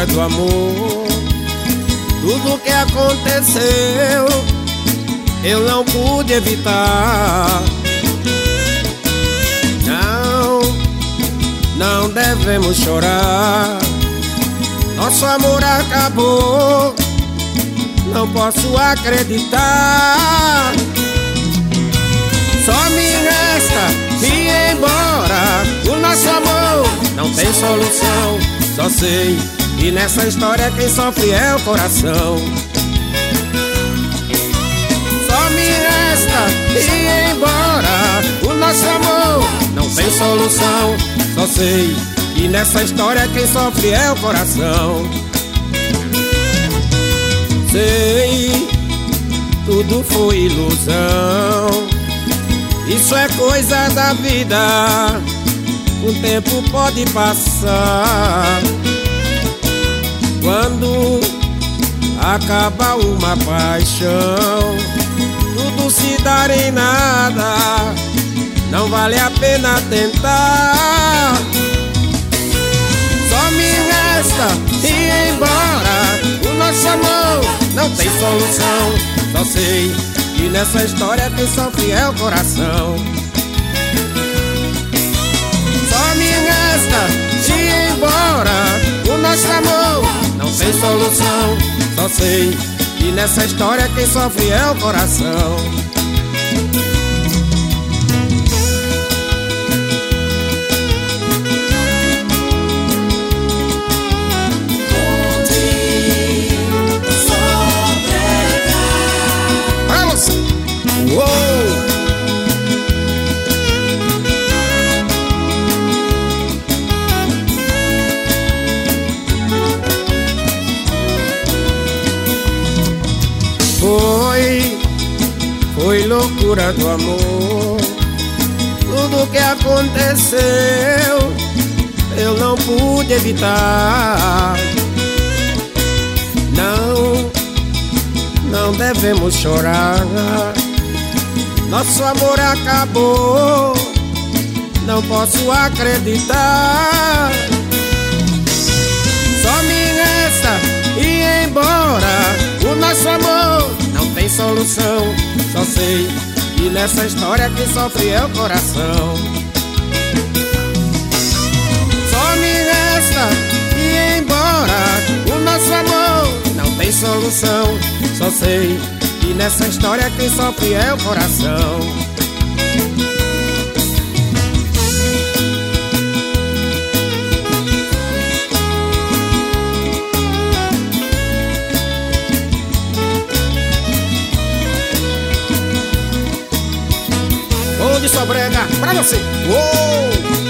loucura do amor. Tudo que aconteceu eu não pude evitar. Não devemos chorar. Nosso amor acabou, não posso acreditar. Só me resta ir embora. O nosso amor não tem solução. Só sei que nessa história quem sofre é o coração. Só me resta ir embora. O nosso amor não tem solução. Só sei que nessa história quem sofre é o coração. Sei, tudo foi ilusão. Isso é coisa da vida, o tempo pode passar. Quando acaba uma paixão, tudo se dar em nada, não vale a pena tentar. Só me resta ir embora. O nosso amor não tem solução. Só sei que nessa história quem sofre é o coração. Só me resta ir embora. O nosso amor não tem solução. Só sei que nessa história quem sofre é o coração. Foi loucura do amor. Tudo que aconteceu eu não pude evitar. Não devemos chorar. Nosso amor acabou, não posso acreditar. Só me resta ir embora. O nosso amor não tem solução. Só sei que nessa história quem sofre é o coração. Só me resta ir embora. O nosso amor não tem solução. Só sei que nessa história quem sofre é o coração. De Sobrega pra você. Uou!